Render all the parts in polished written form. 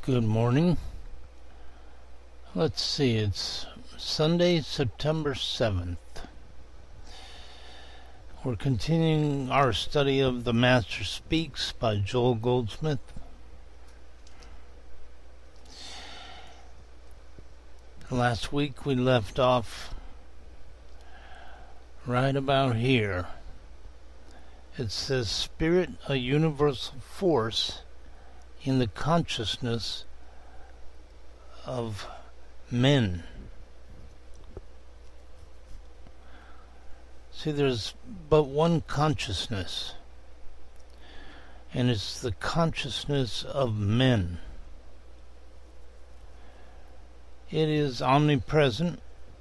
Good morning. Let's see, it's Sunday, September 7th. We're continuing our study of The Master Speaks by Joel Goldsmith. Last week we left off right about here. It says, Spirit, a universal force in the consciousness of men. See, there's but one consciousness, and it's the consciousness of men. It is omnipresent.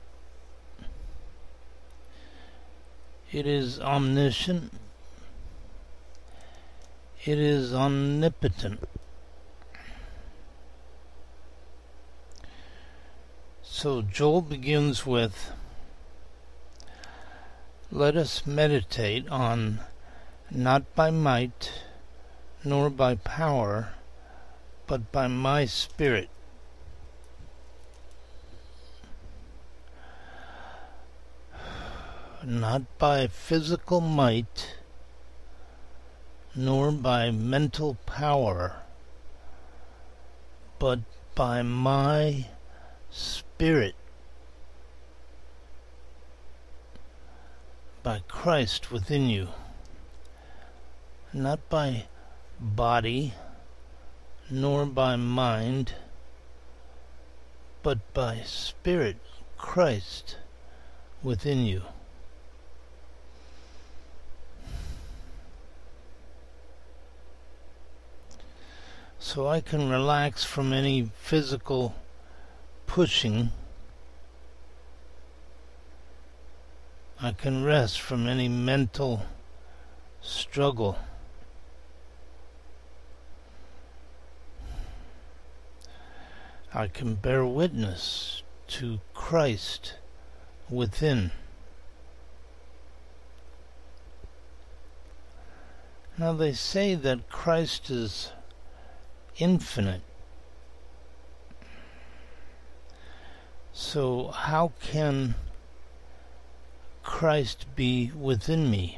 It is omniscient. It is omnipotent. So Joel begins with, let us meditate on not by might nor by power, but by my Spirit. Not by physical might nor by mental power, but by my Spirit, by Christ within you, not by body, nor by mind, but by Spirit, Christ within you. So I can relax from any physical pushing. I can rest from any mental struggle. I can bear witness to Christ within. Now they say that Christ is infinite. So how can Christ be within me?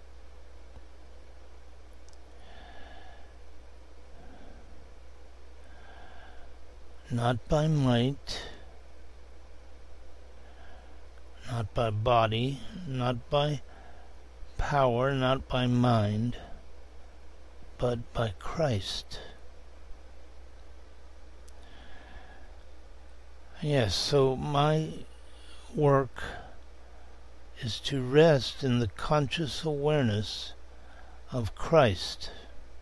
Not by might, not by body, not by power, not by mind, but by Christ. Yes, so my work is to rest in the conscious awareness of Christ.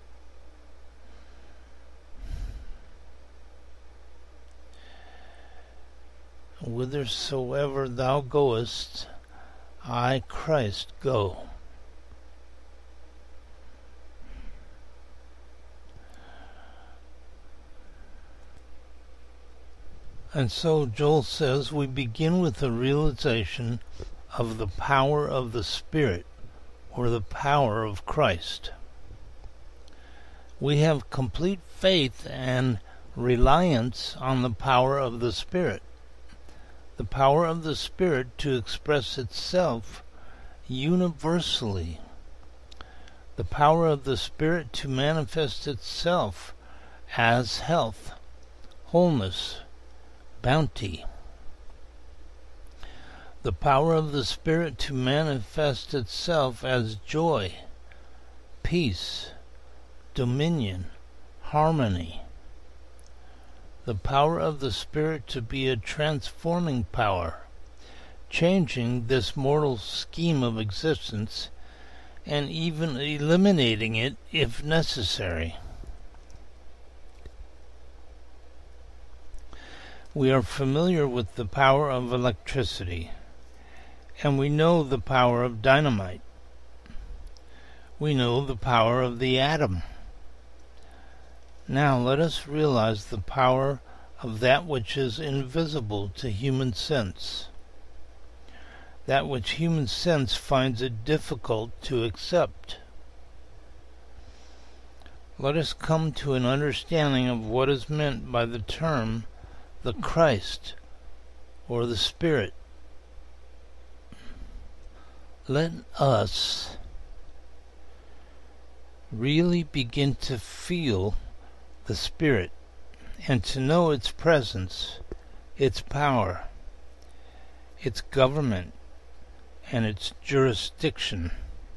Whithersoever thou goest, I, Christ, go. And so Joel says we begin with the realization of the power of the Spirit, or the power of Christ. We have complete faith and reliance on the power of the Spirit. The power of the Spirit to express itself universally. The power of the Spirit to manifest itself as health, wholeness, bounty. The power of the Spirit to manifest itself as joy, peace, dominion, harmony. The power of the Spirit to be a transforming power, changing this mortal scheme of existence and even eliminating it if necessary. We are familiar with the power of electricity, and we know the power of dynamite. We know the power of the atom. Now let us realize the power of that which is invisible to human sense, that which human sense finds it difficult to accept. Let us come to an understanding of what is meant by the term the Christ or the Spirit. Let us really begin to feel the Spirit and to know its presence, its power, its government, and its jurisdiction.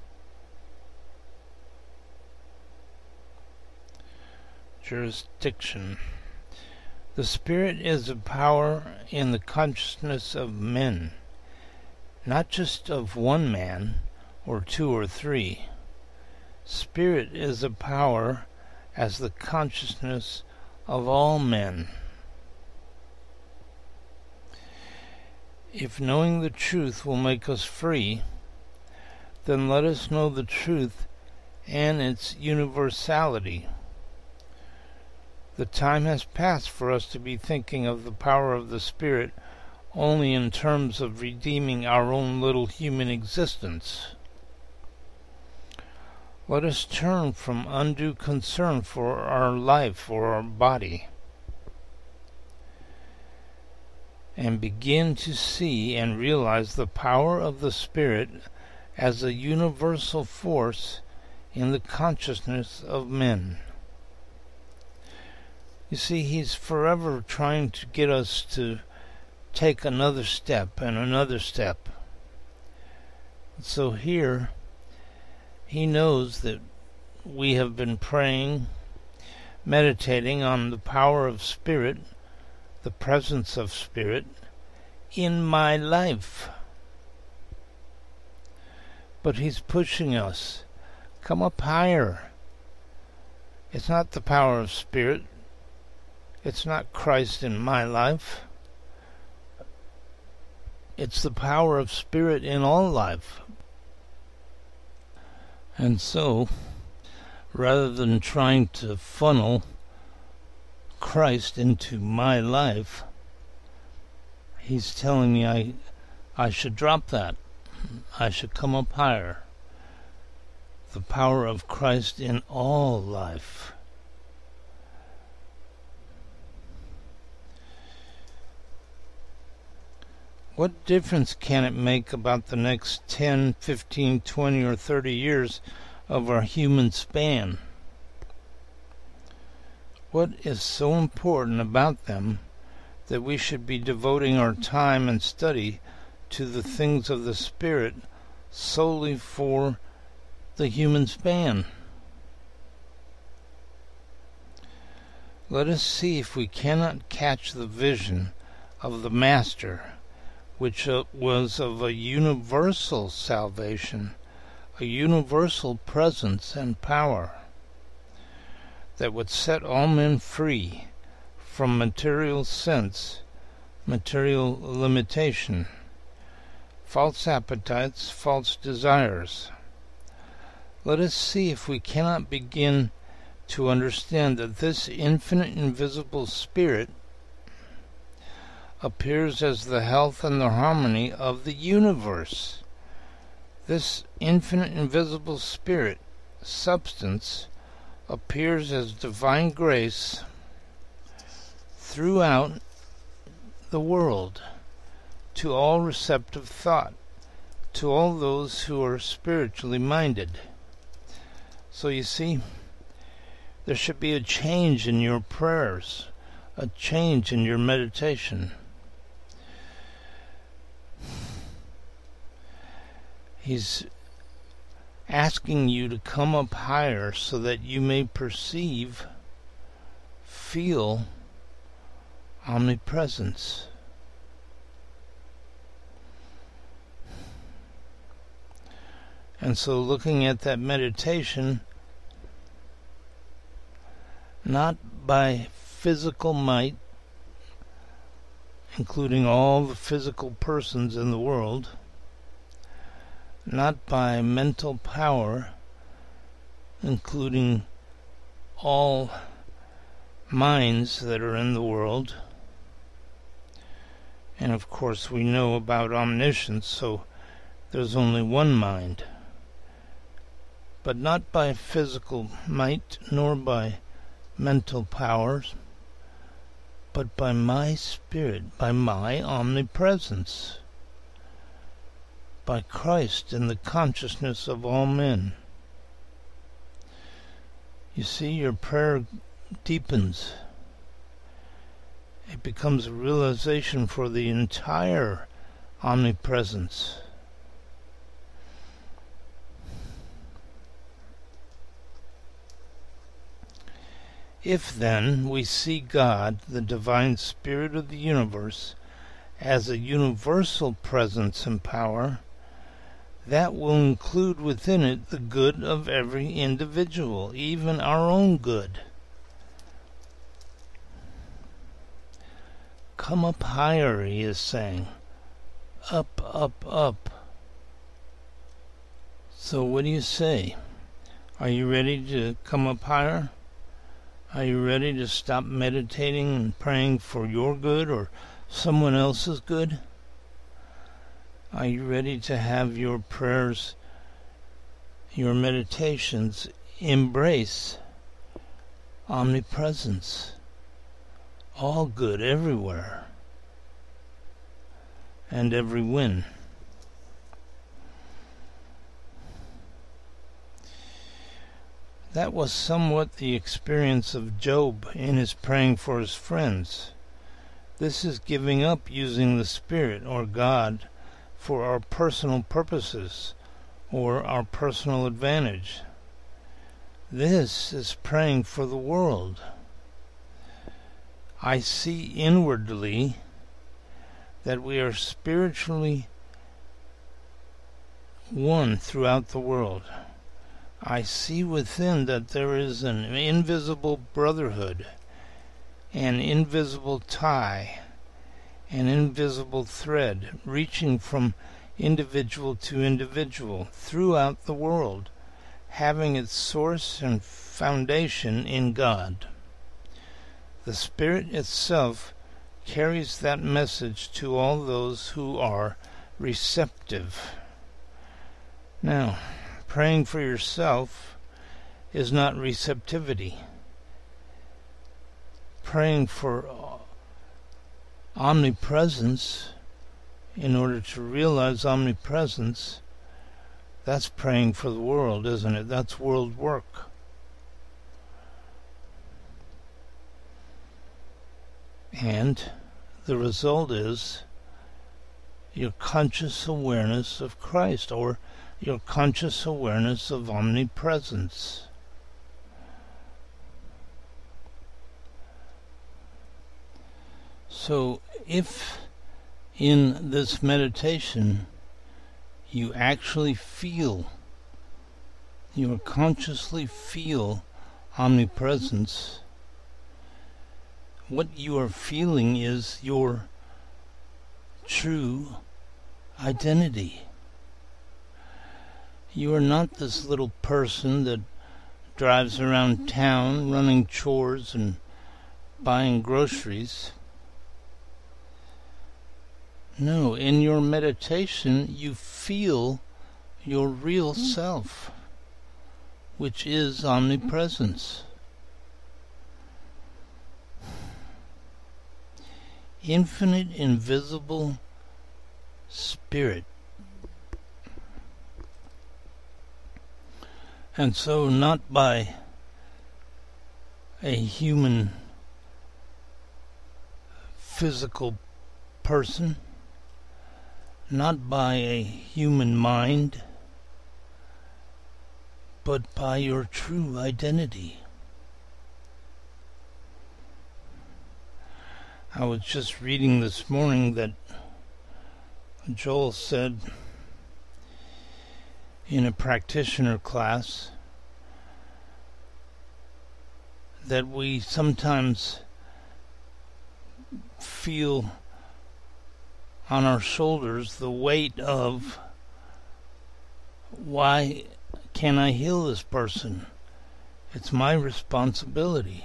The Spirit is a power in the consciousness of men, not just of one man, or two or three. Spirit is a power as the consciousness of all men. If knowing the truth will make us free, then let us know the truth and its universality. The time has passed for us to be thinking of the power of the Spirit only in terms of redeeming our own little human existence. Let us turn from undue concern for our life or our body and begin to see and realize the power of the Spirit as a universal force in the consciousness of men. You see, he's forever trying to get us to take another step and another step. So here, he knows that we have been praying, meditating on the power of Spirit, the presence of Spirit, in my life. But he's pushing us. Come up higher. It's not the power of Spirit. It's not Christ in my life. It's the power of Spirit in all life. And so, rather than trying to funnel Christ into my life, he's telling me I should drop that. I should come up higher. The power of Christ in all life. What difference can it make about the next 10, 15, 20, or 30 years of our human span? What is so important about them that we should be devoting our time and study to the things of the Spirit solely for the human span? Let us see if we cannot catch the vision of the Master, which was of a universal salvation, a universal presence and power that would set all men free from material sense, material limitation, false appetites, false desires. Let us see if we cannot begin to understand that this infinite invisible Spirit appears as the health and the harmony of the universe. This infinite invisible Spirit, substance, appears as divine grace throughout the world, to all receptive thought, to all those who are spiritually minded. So you see, there should be a change in your prayers, a change in your meditation. He's asking you to come up higher so that you may perceive, feel omnipresence. And so looking at that meditation, not by physical might, including all the physical persons in the world, not by mental power, including all minds that are in the world. And of course we know about omniscience, so there's only one mind. but not by physical might nor by mental powers, but by my Spirit, by my omnipresence, by Christ in the consciousness of all men. You see, your prayer deepens. It becomes a realization for the entire omnipresence. If then we see God, the divine Spirit of the universe, as a universal presence and power, that will include within it the good of every individual, even our own good. Come up higher, he is saying. Up, up, up. So what do you say? Are you ready to come up higher? Are you ready to stop meditating and praying for your good or someone else's good? Are you ready to have your prayers, your meditations embrace omnipresence, all good everywhere, and every win? That was somewhat the experience of Job in his praying for his friends. This is giving up using the Spirit or God for our personal purposes or our personal advantage. This is praying for the world. I see inwardly that we are spiritually one throughout the world. I see within that there is an invisible brotherhood, an invisible tie, an invisible thread reaching from individual to individual throughout the world, having its source and foundation in God. The Spirit itself carries that message to all those who are receptive. Now, praying for yourself is not receptivity. Praying for omnipresence, in order to realize omnipresence, that's praying for the world, isn't it? That's world work. And the result is your conscious awareness of Christ, or your conscious awareness of omnipresence. So if in this meditation you actually feel, you consciously feel omnipresence, what you are feeling is your true identity. You are not this little person that drives around town running chores and buying groceries. No, in your meditation you feel your real self, which is omnipresence. Infinite, invisible Spirit. And so not by a human physical person, not by a human mind, but by your true identity. I was just reading this morning that Joel said in a practitioner class that we sometimes feel on our shoulders the weight of, why can't I heal this person? It's my responsibility.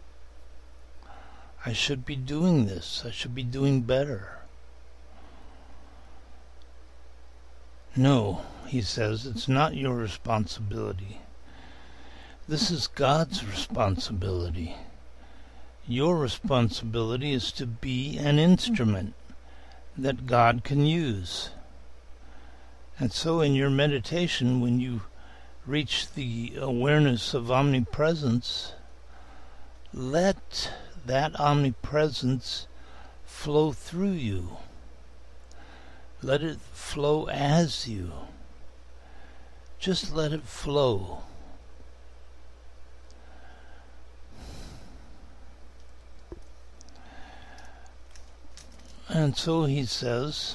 I should be doing this. I should be doing better. No, he says, it's not your responsibility. This is God's responsibility. Your responsibility is to be an instrument that God can use. And so in your meditation, when you reach the awareness of omnipresence, let that omnipresence flow through you. Let it flow as you. Just let it flow. And so he says,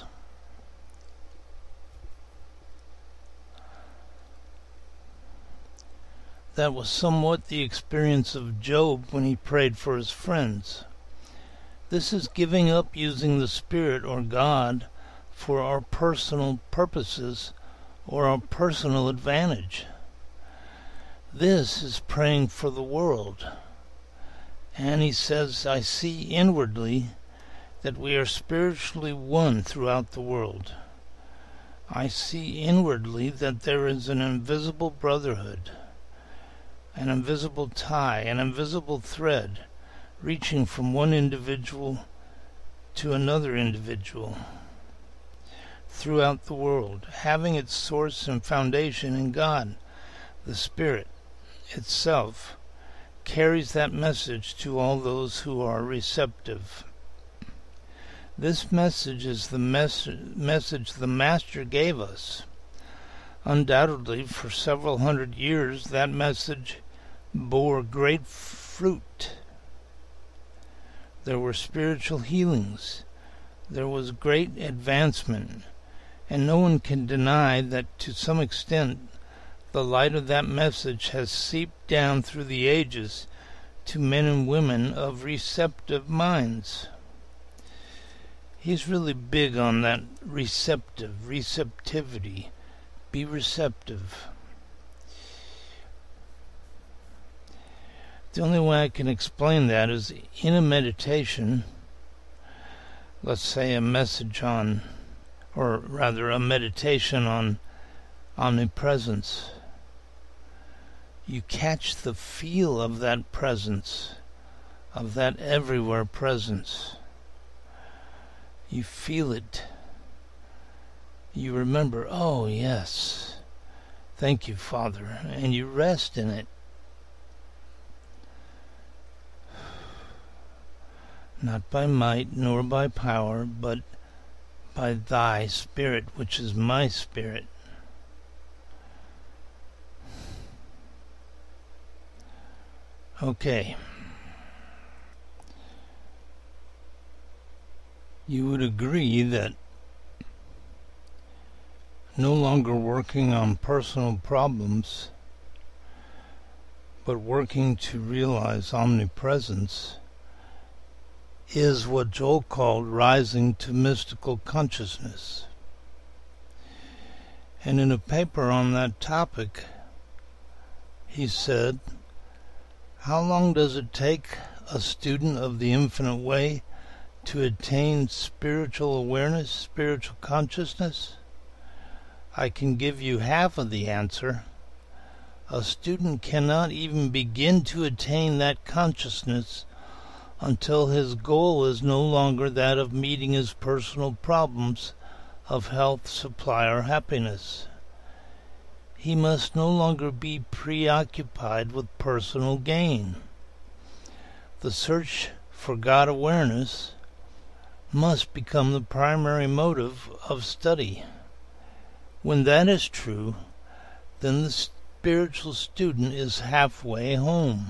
that was somewhat the experience of Job when he prayed for his friends. This is giving up using the Spirit or God for our personal purposes or our personal advantage. This is praying for the world. And he says, I see inwardly that we are spiritually one throughout the world. I see inwardly that there is an invisible brotherhood, an invisible tie, an invisible thread reaching from one individual to another individual throughout the world, having its source and foundation in God. The Spirit itself carries that message to all those who are receptive. This message is the message the Master gave us. Undoubtedly, for several hundred years, that message bore great fruit. There were spiritual healings. There was great advancement. And no one can deny that to some extent the light of that message has seeped down through the ages to men and women of receptive minds. He's really big on that receptivity. Be receptive. The only way I can explain that is in a meditation, let's say a meditation on omnipresence. You catch the feel of that presence, of that everywhere presence. You feel it. You remember, oh yes, thank you, Father, and you rest in it. Not by might nor by power, but by thy Spirit, which is my Spirit. Okay. You would agree that no longer working on personal problems, but working to realize omnipresence is what Joel called rising to mystical consciousness. And in a paper on that topic, he said, how long does it take a student of the Infinite Way to attain spiritual awareness, spiritual consciousness? I can give you half of the answer. A student cannot even begin to attain that consciousness until his goal is no longer that of meeting his personal problems of health, supply, or happiness. He must no longer be preoccupied with personal gain. The search for God awareness must become the primary motive of study. When that is true, then the spiritual student is halfway home.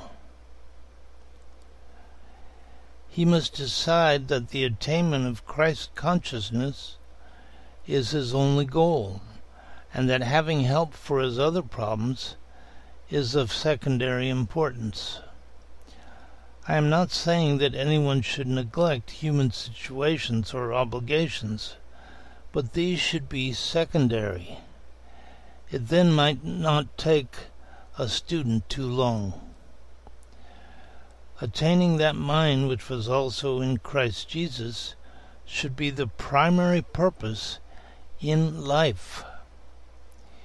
He must decide that the attainment of Christ consciousness is his only goal, and that having help for his other problems is of secondary importance. I am not saying that anyone should neglect human situations or obligations, but these should be secondary. It then might not take a student too long. Attaining that mind which was also in Christ Jesus should be the primary purpose in life.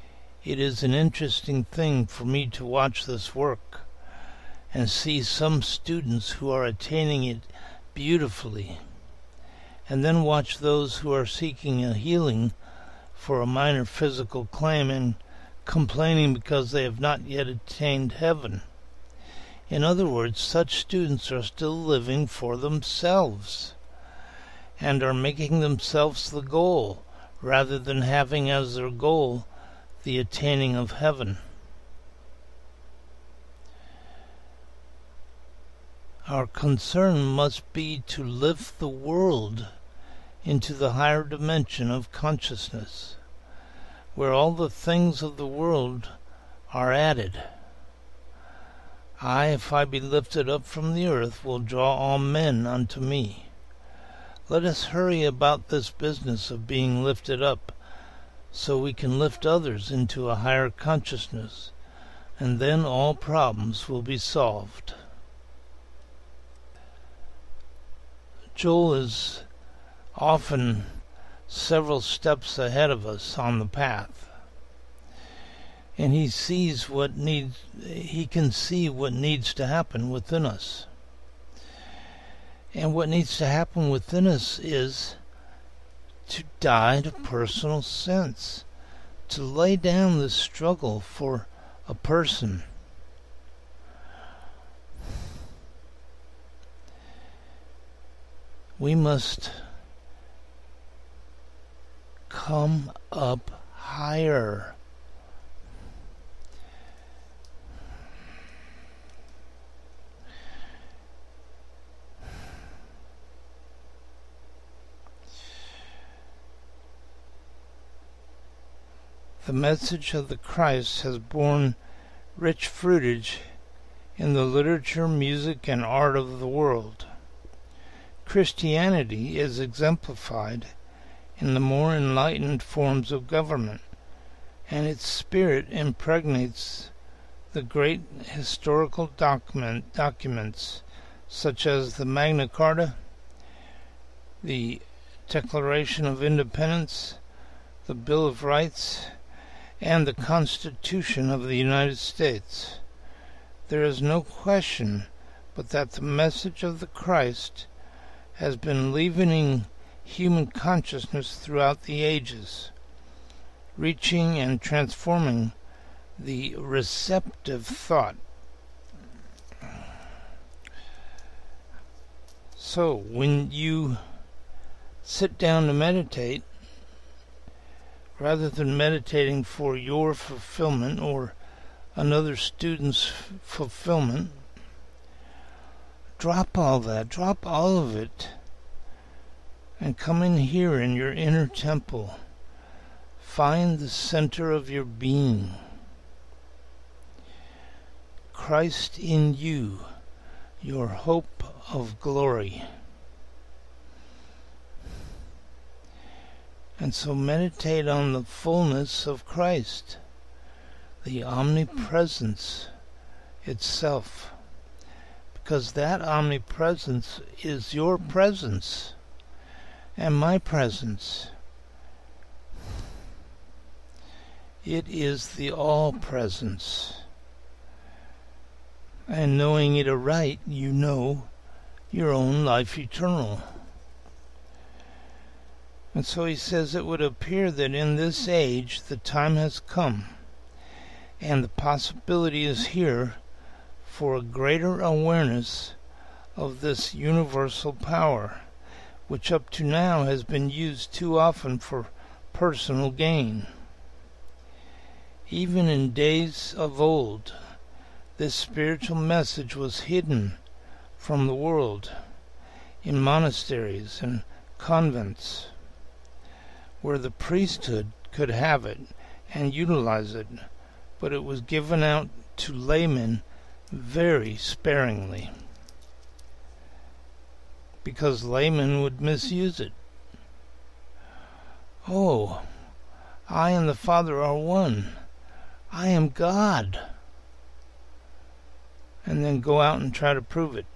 it is an interesting thing for me to watch this work and see some students who are attaining it beautifully, and then watch those who are seeking a healing for a minor physical claim and complaining because they have not yet attained heaven. In other words, such students are still living for themselves and are making themselves the goal rather than having as their goal the attaining of heaven. Our concern must be to lift the world into the higher dimension of consciousness, where all the things of the world are added. I, if I be lifted up from the earth, will draw all men unto me. Let us hurry about this business of being lifted up, so we can lift others into a higher consciousness, and then all problems will be solved. Joel is often several steps ahead of us on the path, and he can see what needs to happen within us. And what needs to happen within us is to die to personal sense, to lay down the struggle for a person. We must come up higher. The message of the Christ has borne rich fruitage in the literature, music, and art of the world. Christianity is exemplified in the more enlightened forms of government, and its spirit impregnates the great historical documents such as the Magna Carta, the Declaration of Independence, the Bill of Rights, and the Constitution of the United States. There is no question but that the message of the Christ has been leavening human consciousness throughout the ages, reaching and transforming the receptive thought. So, when you sit down to meditate, rather than meditating for your fulfillment or another student's fulfillment, drop all that, drop all of it, and come in here in your inner temple. Find the center of your being. Christ in you, your hope of glory. And so meditate on the fullness of Christ, the omnipresence itself, because that omnipresence is your presence and my presence. It is the all-presence. And knowing it aright, you know your own life eternal. And so he says it would appear that in this age the time has come, and the possibility is here for a greater awareness of this universal power, which up to now has been used too often for personal gain. Even in days of old, this spiritual message was hidden from the world in monasteries and convents, where the priesthood could have it and utilize it, but it was given out to laymen very sparingly, because laymen would misuse it. Oh, I and the Father are one. I am God. And then go out and try to prove it.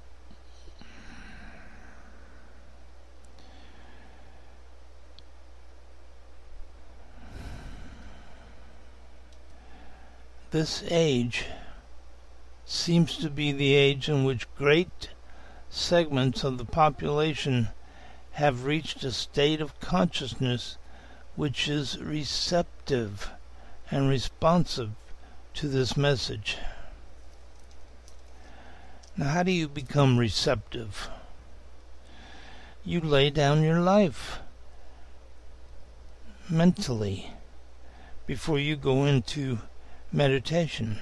this age seems to be the age in which great segments of the population have reached a state of consciousness which is receptive and responsive to this message. Now, how do you become receptive? You lay down your life mentally before you go into meditation.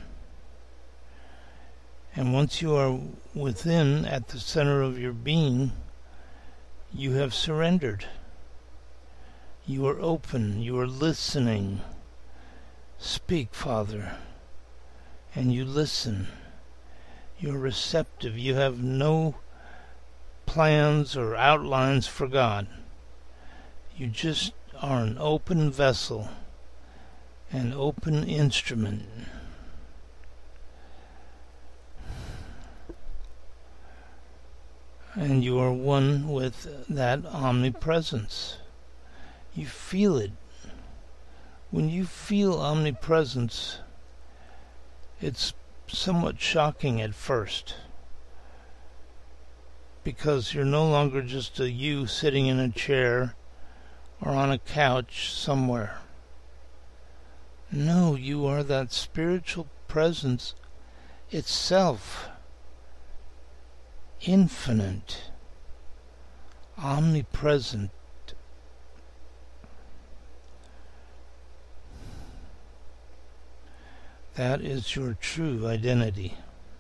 And once you are within, at the center of your being, you have surrendered. You are open. You are listening. Speak, Father. And you listen. You're receptive. You have no plans or outlines for God. You just are an open vessel, an open instrument. And you are one with that omnipresence. You feel it. When you feel omnipresence, it's somewhat shocking at first, because you're no longer just a you sitting in a chair or on a couch somewhere. No, you are that spiritual presence itself, infinite, omnipresent. That is your true identity.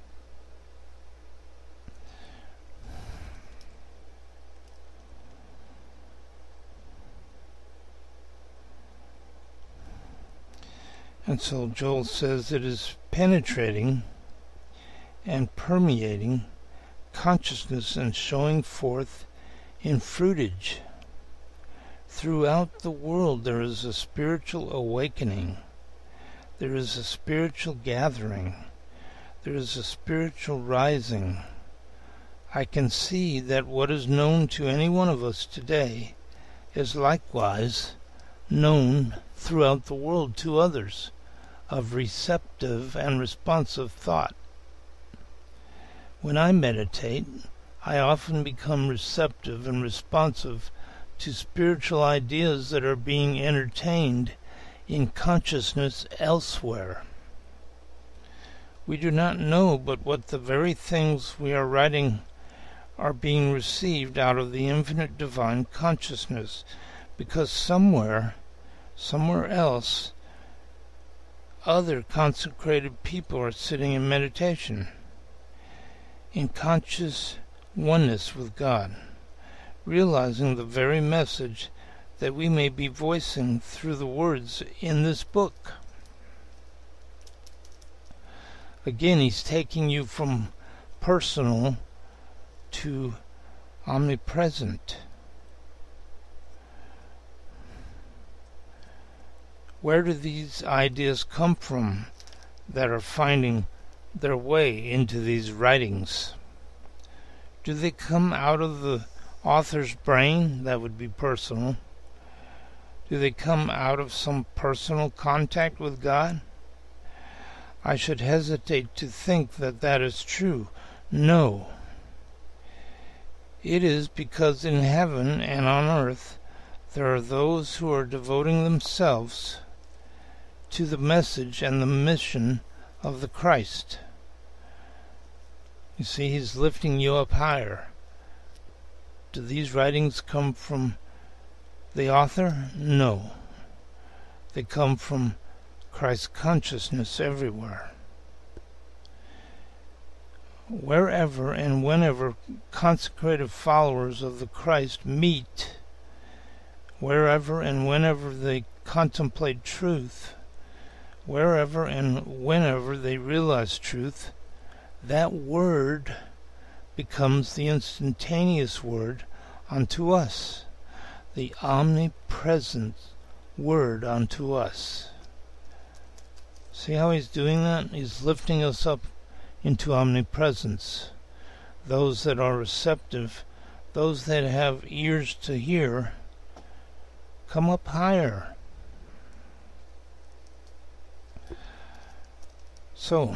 And so Joel says it is penetrating and permeating consciousness and showing forth in fruitage. Throughout the world there is a spiritual awakening. There is a spiritual gathering. There is a spiritual rising. I can see that what is known to any one of us today is likewise known throughout the world to others, of receptive and responsive thought. When I meditate, I often become receptive and responsive to spiritual ideas that are being entertained in consciousness elsewhere. We do not know but what the very things we are writing are being received out of the infinite divine consciousness, because somewhere else, other consecrated people are sitting in meditation, in conscious oneness with God, realizing the very message that we may be voicing through the words in this book. Again, he's taking you from personal to omnipresent. Where do these ideas come from that are finding their way into these writings? Do they come out of the author's brain? That would be personal. Do they come out of some personal contact with God? I should hesitate to think that that is true. No. It is because in heaven and on earth there are those who are devoting themselves to the message and the mission of the Christ. You see, he's lifting you up higher. Do these writings come from the author? No. They come from Christ's consciousness everywhere. Wherever and whenever consecrated followers of the Christ meet, wherever and whenever they contemplate truth, wherever and whenever they realize truth, that word becomes the instantaneous word unto us, the omnipresent word unto us. See how he's doing that? He's lifting us up into omnipresence. Those that are receptive, those that have ears to hear, come up higher. So,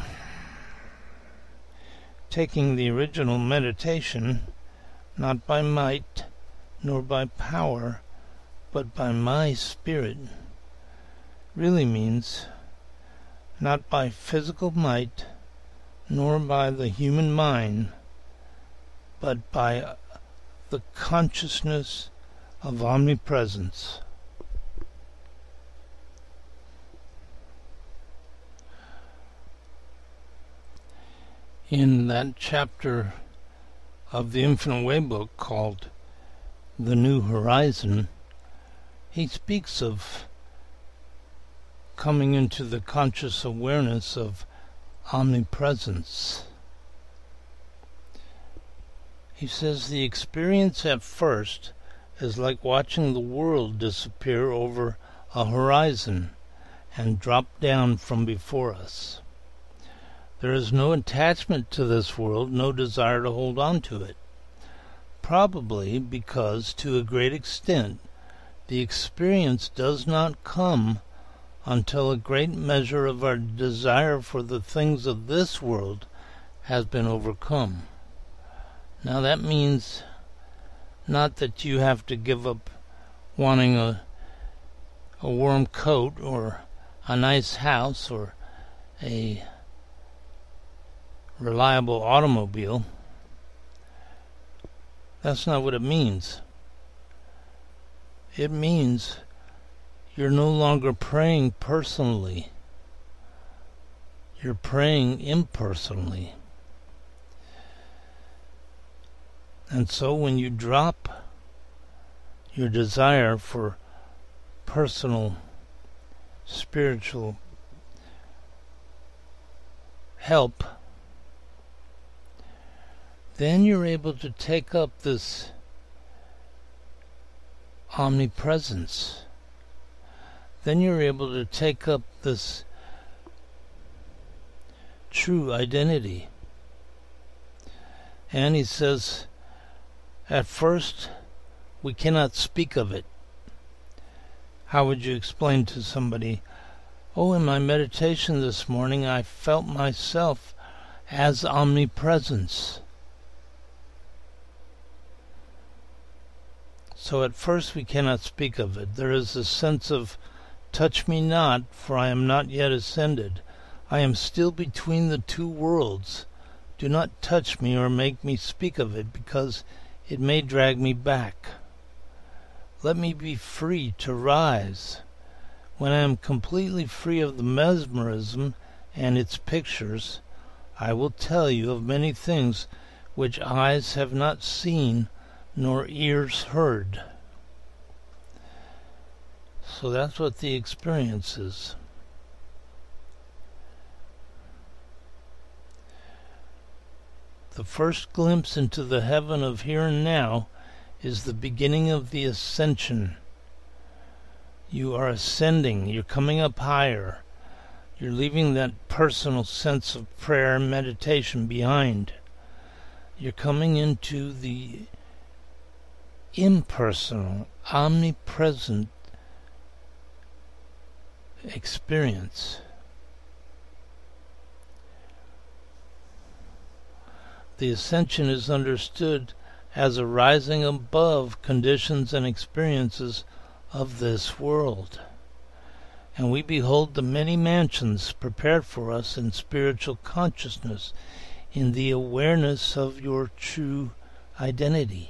taking the original meditation, not by might nor by power, but by my Spirit, really means not by physical might nor by the human mind, but by the consciousness of omnipresence. In that chapter of the Infinite Way book called The New Horizon, he speaks of coming into the conscious awareness of omnipresence. He says the experience at first is like watching the world disappear over a horizon and drop down from before us. There is no attachment to this world, no desire to hold on to it. Probably because, to a great extent, the experience does not come until a great measure of our desire for the things of this world has been overcome. Now that means not that you have to give up wanting a warm coat or a nice house or a reliable automobile. That's not what it means. It means you're no longer praying personally. You're praying impersonally. And so when you drop your desire for personal, spiritual help, then you're able to take up this omnipresence. Then you're able to take up this true identity. And he says, at first, we cannot speak of it. How would you explain to somebody, oh, in my meditation this morning, I felt myself as omnipresence. So at first we cannot speak of it. There is a sense of, touch me not, for I am not yet ascended. I am still between the two worlds. Do not touch me or make me speak of it, because it may drag me back. Let me be free to rise. When I am completely free of the mesmerism and its pictures, I will tell you of many things which eyes have not seen nor ears heard. So that's what the experience is. The first glimpse into the heaven of here and now is the beginning of the ascension. You are ascending, you're coming up higher. You're leaving that personal sense of prayer and meditation behind. You're coming into the impersonal, omnipresent experience. The ascension is understood as a rising above conditions and experiences of this world. And we behold the many mansions prepared for us in spiritual consciousness, in the awareness of your true identity.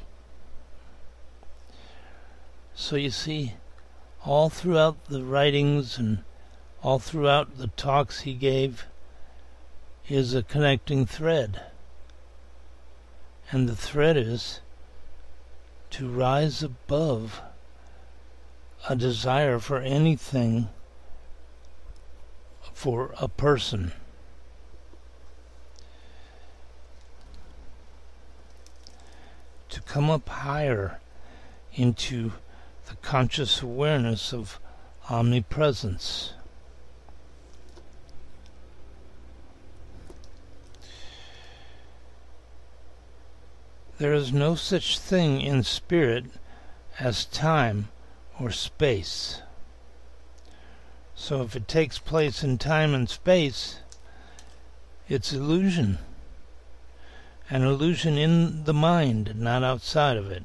So you see, all throughout the writings and all throughout the talks he gave is a connecting thread. And the thread is to rise above a desire for anything, for a person. To come up higher into the conscious awareness of omnipresence. There is no such thing in spirit as time or space. So if it takes place in time and space, It's illusion. An illusion in the mind, not outside of it.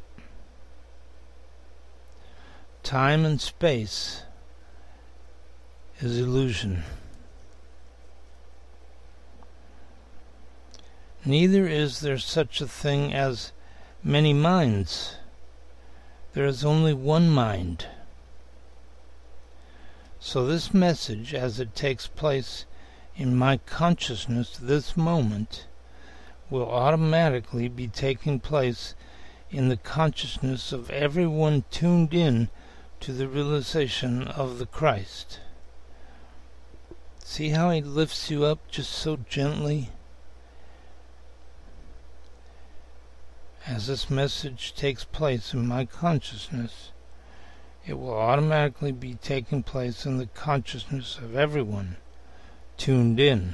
Time and space is illusion. Neither is there such a thing as many minds. There is only one mind. So this message, as it takes place in my consciousness this moment, will automatically be taking place in the consciousness of everyone tuned in to the realization of the Christ. See how he lifts you up just so gently? As this message takes place in my consciousness, it will automatically be taking place in the consciousness of everyone tuned in.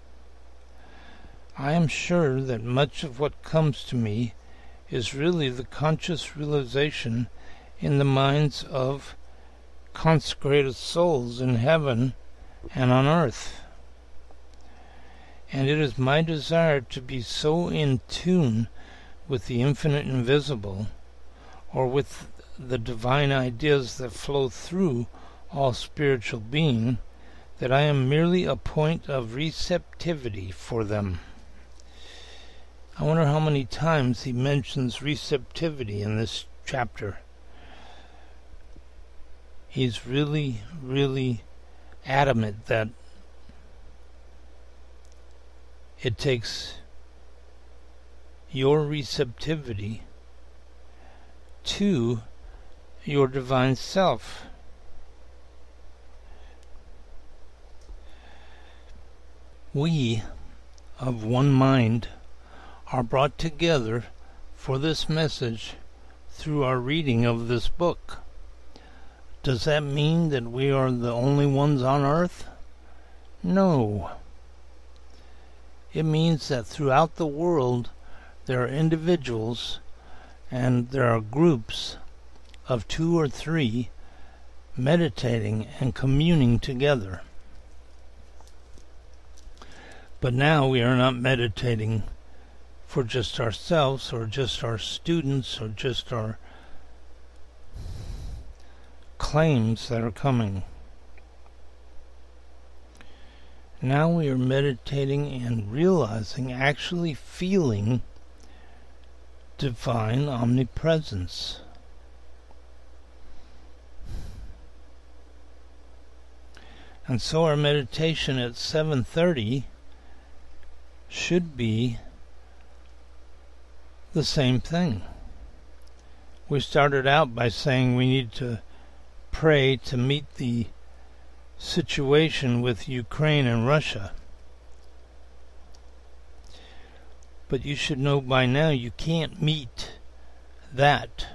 I am sure that much of what comes to me is really the conscious realization in the minds of consecrated souls in heaven and on earth. And it is my desire to be so in tune with the infinite invisible, or with the divine ideas that flow through all spiritual being, that I am merely a point of receptivity for them. I wonder how many times he mentions receptivity in this chapter. He's really, really adamant that it takes your receptivity to your divine self. We, of one mind, are brought together for this message through our reading of this book. Does that mean that we are the only ones on earth? No. It means that throughout the world there are individuals and there are groups of 2 or 3 meditating and communing together. But now we are not meditating for just ourselves or just our students or just our claims that are coming. Now we are meditating and realizing, actually feeling divine omnipresence. And so our meditation at 7:30 should be the same thing. We started out by saying we need to pray to meet the situation with Ukraine and Russia. But you should know by now you can't meet that.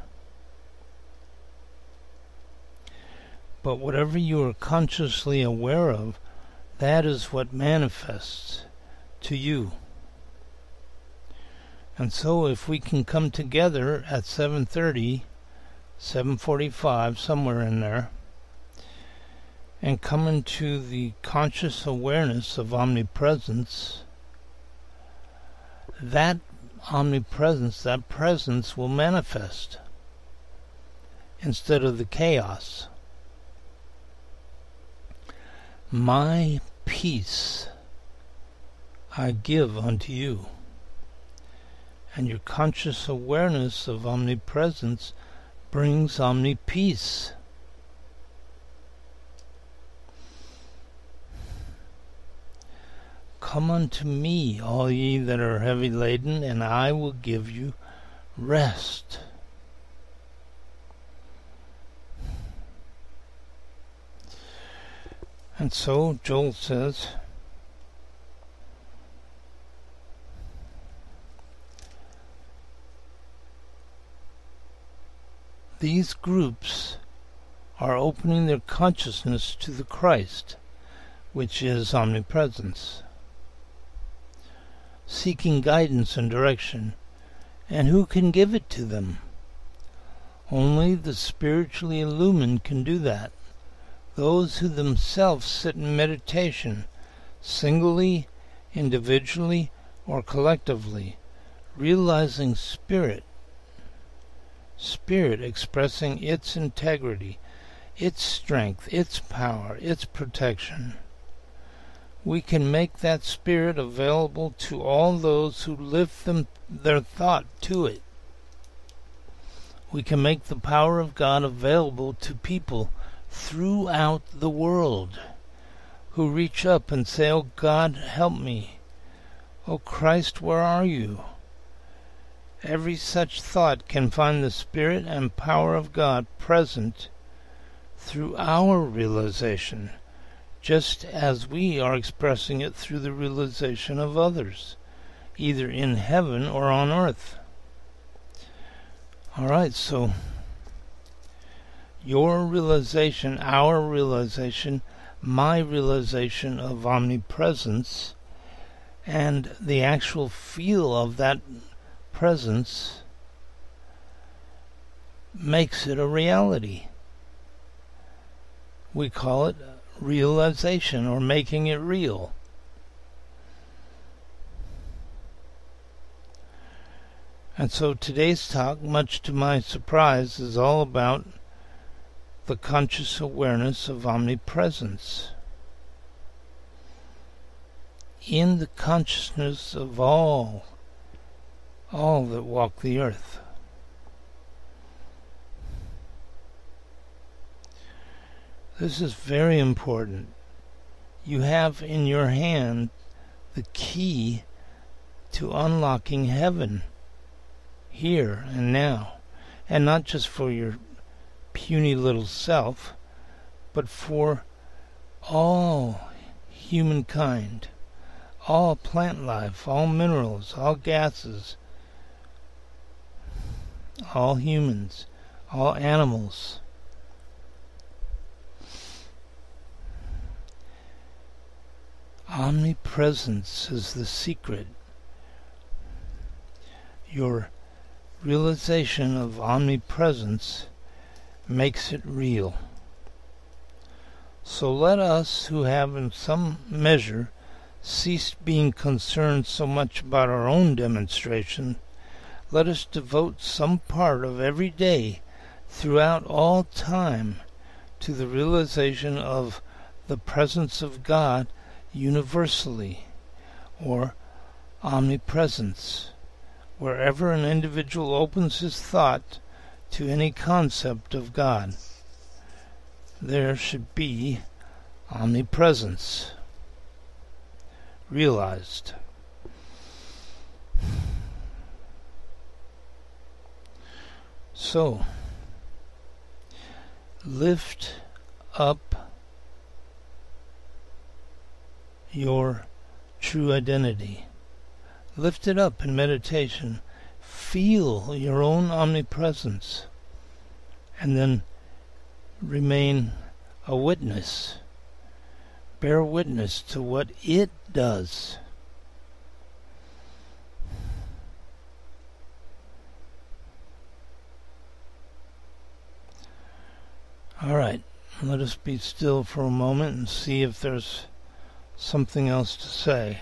But whatever you are consciously aware of, that is what manifests to you. And so if we can come together at 7:30, 7:45, somewhere in there, and come into the conscious awareness of omnipresence, that omnipresence, that presence will manifest instead of the chaos. My peace I give unto you. And your conscious awareness of omnipresence brings omni-peace. Come unto me, all ye that are heavy laden, and I will give you rest. And so Joel says, these groups are opening their consciousness to the Christ, which is omnipresence, seeking guidance and direction. And who can give it to them? Only the spiritually illumined can do that. Those who themselves sit in meditation, singly individually or collectively, realizing spirit expressing its integrity, its strength, its power, its protection. We can make that spirit available to all those who lift their thought to it. We can make the power of God available to people throughout the world who reach up and say, "Oh God, help me. Oh Christ, where are you?" Every such thought can find the Spirit and power of God present through our realization, just as we are expressing it through the realization of others, either in heaven or on earth. All right, so your realization, our realization, my realization of omnipresence, and the actual feel of that presence makes it a reality. We call it realization, or making it real. And so today's talk, much to my surprise, is all about the conscious awareness of omnipresence in the consciousness of all that walk the earth. This is very important. You have in your hand the key to unlocking heaven here and now, and not just for your puny little self, but for all humankind, all plant life, all minerals, all gases, all humans, all animals. Omnipresence is the secret. Your realization of omnipresence makes it real. So let us, who have in some measure ceased being concerned so much about our own demonstration, let us devote some part of every day throughout all time to the realization of the presence of God universally, or omnipresence. Wherever an individual opens his thought to any concept of God, there should be omnipresence realized. So, lift up your true identity. Lift it up in meditation. Feel your own omnipresence. And then remain a witness. Bear witness to what it does. All right, let us be still for a moment and see if there's something else to say.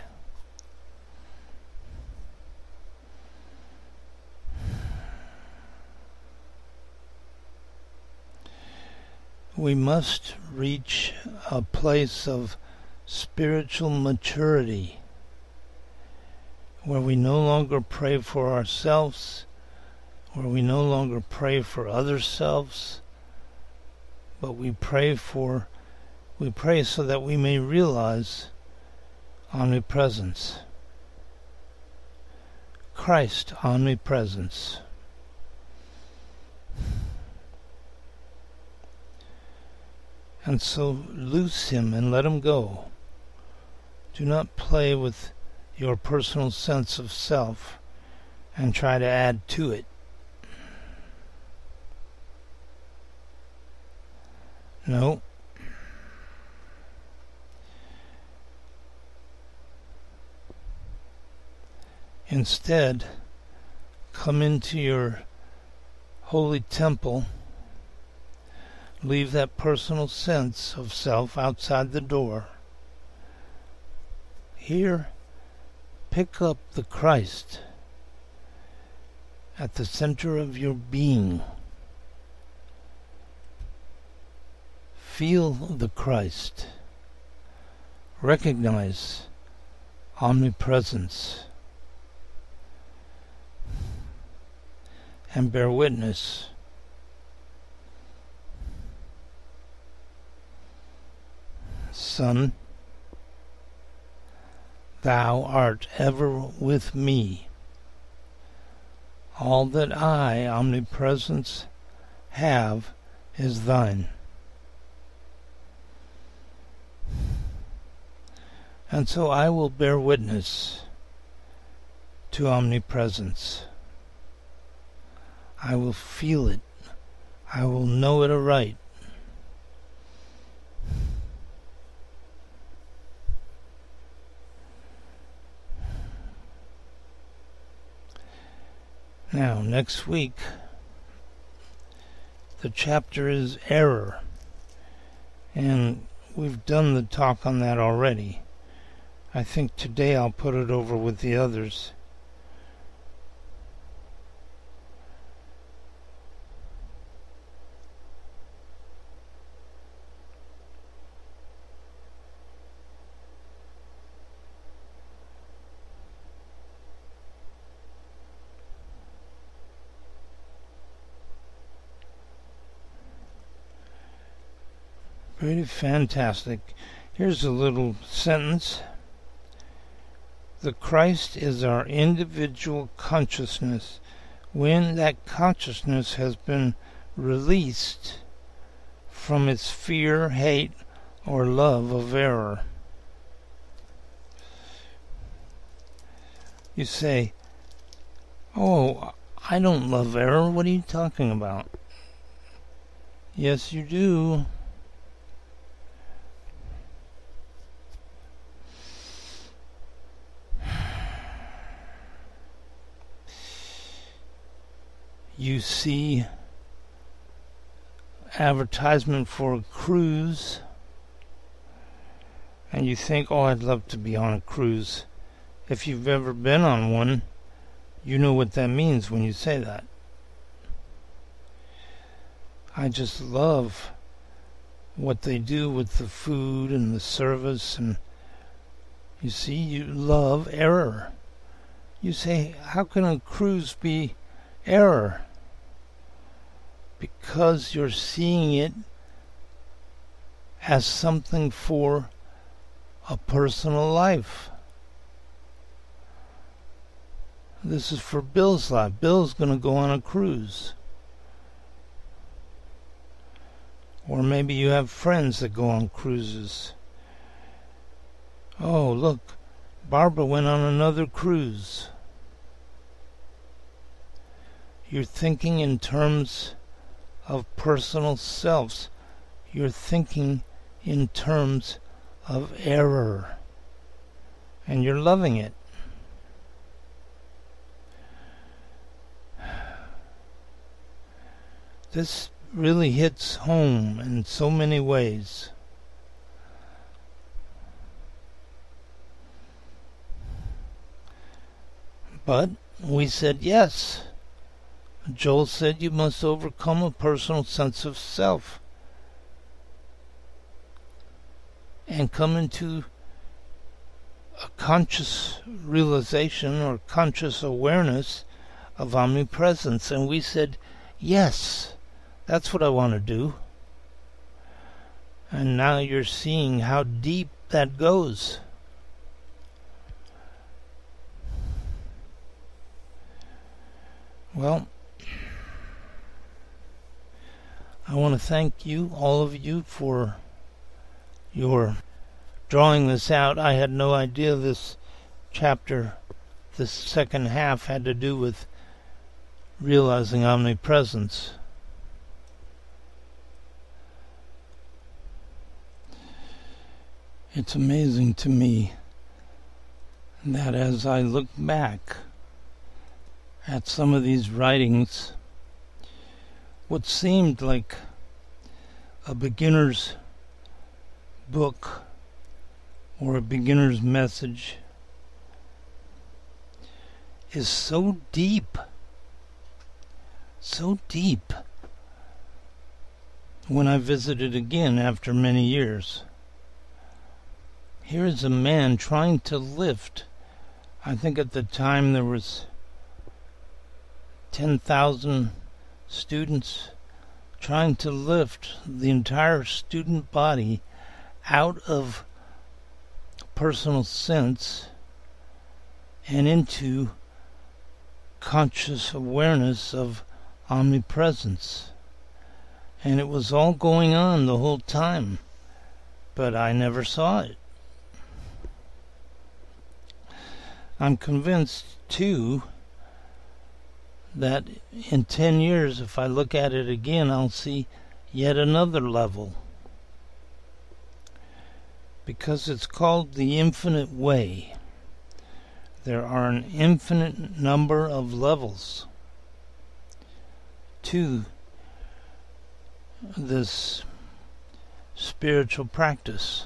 We must reach a place of spiritual maturity where we no longer pray for ourselves, where we no longer pray for other selves, but we pray so that we may realize omnipresence. Christ omnipresence. And so loose him and let him go. Do not play with your personal sense of self and try to add to it. No. Instead, come into your holy temple. Leave that personal sense of self outside the door. Here, pick up the Christ at the center of your being. Feel the Christ. Recognize omnipresence. And bear witness. Son, thou art ever with me. All that I, omnipresence, have is thine. And so I will bear witness to omnipresence. I will feel it. I will know it aright. Now, next week, the chapter is error. And we've done the talk on that already. I think today I'll put it over with the others. Pretty fantastic. Here's a little sentence. The Christ is our individual consciousness when that consciousness has been released from its fear, hate, or love of error. You say, "Oh, I don't love error. What are you talking about?" Yes, you do. You see advertisement for a cruise and you think, "Oh, I'd love to be on a cruise." If you've ever been on one, you know what that means when you say that. I just love what they do with the food and the service, and you see, you love error. You say, "How can a cruise be error?" Because you're seeing it as something for a personal life. This is for Bill's life. Bill's going to go on a cruise. Or maybe you have friends that go on cruises. Oh, look, Barbara went on another cruise. You're thinking in terms of personal selves. You're thinking in terms of error. And you're loving it. This really hits home in so many ways. But we said yes. Joel said you must overcome a personal sense of self and come into a conscious realization or conscious awareness of omnipresence. And we said, yes, that's what I want to do. And now you're seeing how deep that goes. Well, I want to thank you, all of you, for your drawing this out. I had no idea this chapter, this second half, had to do with realizing omnipresence. It's amazing to me that as I look back at some of these writings, what seemed like a beginner's book or a beginner's message is so deep. So deep. When I visited again after many years, here is a man trying to lift. I think at the time there was 10,000 students, trying to lift the entire student body out of personal sense and into conscious awareness of omnipresence. And it was all going on the whole time, but I never saw it. I'm convinced, too, that in 10 years, if I look at it again, I'll see yet another level. Because it's called the infinite way. There are an infinite number of levels to this spiritual practice.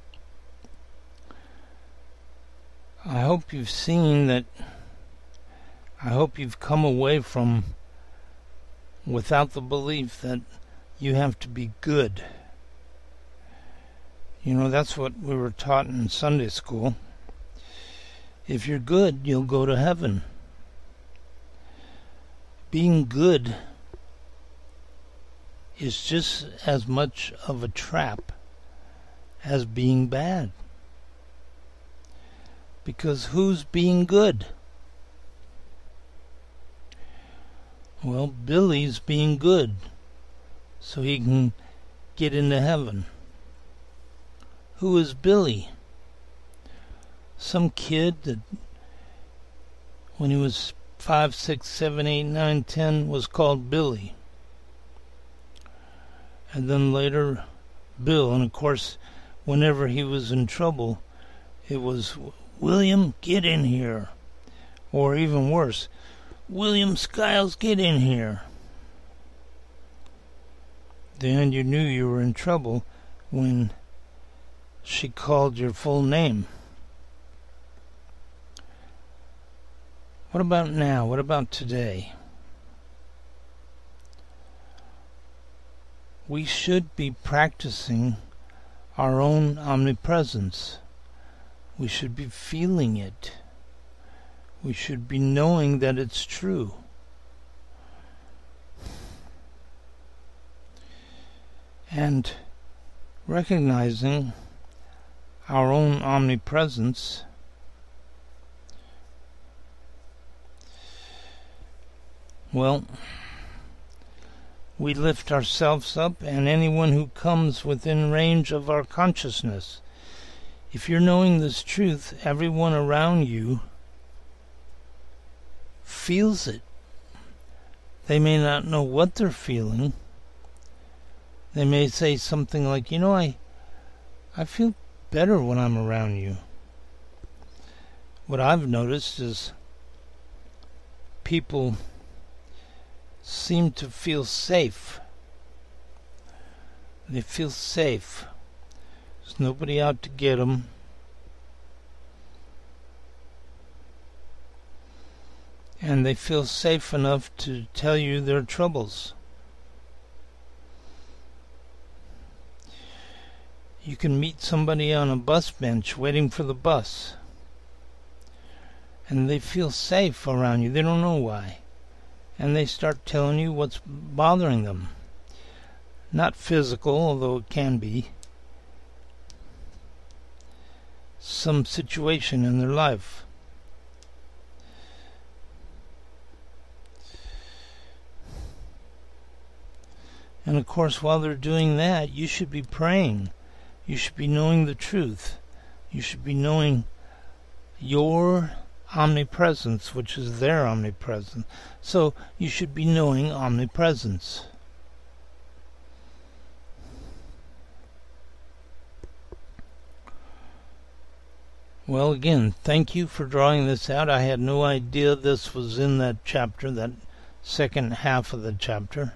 I hope you've seen that. I hope you've come away from without the belief that you have to be good. You know, that's what we were taught in Sunday school. If you're good, you'll go to heaven. Being good is just as much of a trap as being bad. Because who's being good? Well, Billy's being good so he can get into heaven. Who is Billy? Some kid that when he was 5, 6, 7, 8, 9, 10 was called Billy. And then later Bill. And of course, whenever he was in trouble, it was, William, get in here. Or even worse, William Skiles, get in here. Then you knew you were in trouble when she called your full name. What about now? What about today? We should be practicing our own omnipresence. We should be feeling it. We should be knowing that it's true. And recognizing our own omnipresence well, we lift ourselves up and anyone who comes within range of our consciousness. If you're knowing this truth, everyone around you feels it. They may not know what they're feeling. They may say something like, you know, I feel better when I'm around you. What I've noticed is people seem to feel safe. They feel safe. There's nobody out to get them. And they feel safe enough to tell you their troubles. You can meet somebody on a bus bench waiting for the bus, and they feel safe around you. They don't know why. And they start telling you what's bothering them. Not physical, although it can be. Some situation in their life. And of course, while they're doing that, you should be praying. You should be knowing the truth. You should be knowing your omnipresence, which is their omnipresence. So you should be knowing omnipresence. Well, again, thank you for drawing this out. I had no idea this was in that chapter, that second half of the chapter.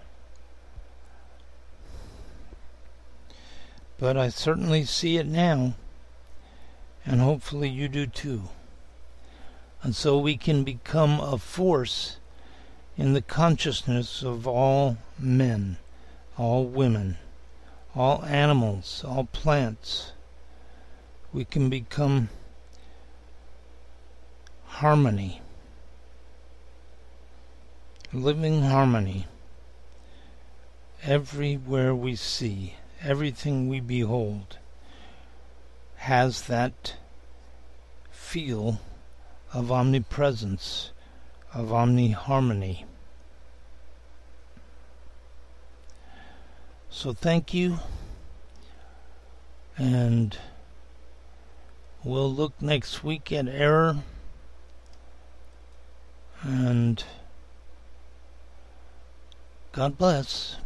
But I certainly see it now, and hopefully you do too. And so we can become a force in the consciousness of all men, all women, all animals, all plants. We can become harmony, living harmony. Everywhere we see, everything we behold has that feel of omnipresence, of omni-harmony. So thank you, and we'll look next week at error, and God bless.